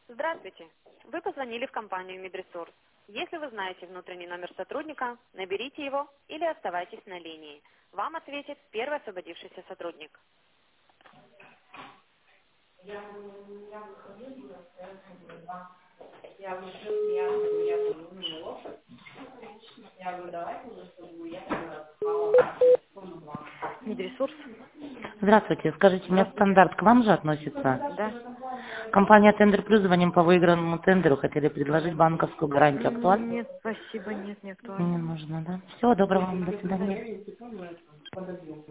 Здравствуйте. Вы позвонили в компанию Медресурс. Если вы знаете внутренний номер сотрудника, наберите его или оставайтесь на линии. Вам ответит первый освободившийся сотрудник. Медресурс? Здравствуйте. Скажите, Медстандарт к вам же относится? Да. Компания Тендер Плюс, звоним по выигранному тендеру, хотели предложить банковскую гарантию. Актуально? Нет, спасибо, нет, не Не актуально. нужно, да? Всего доброго вам, до свидания.